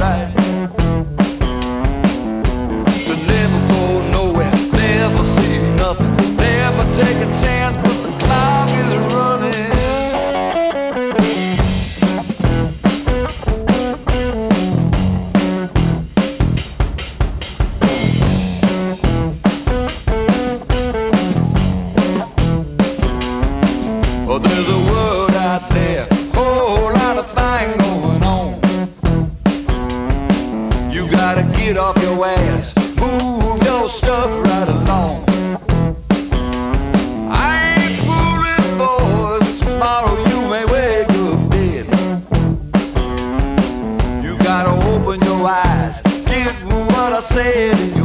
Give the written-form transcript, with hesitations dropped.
right. To never go nowhere, never see nothing, never take a chance, but the clock is running. Oh, there's a world out there, whole lot of things going on. You gotta get off your ass, move your stuff right along. I ain't fooling, boys, tomorrow you may wake up dead. You gotta open your eyes, get what I said.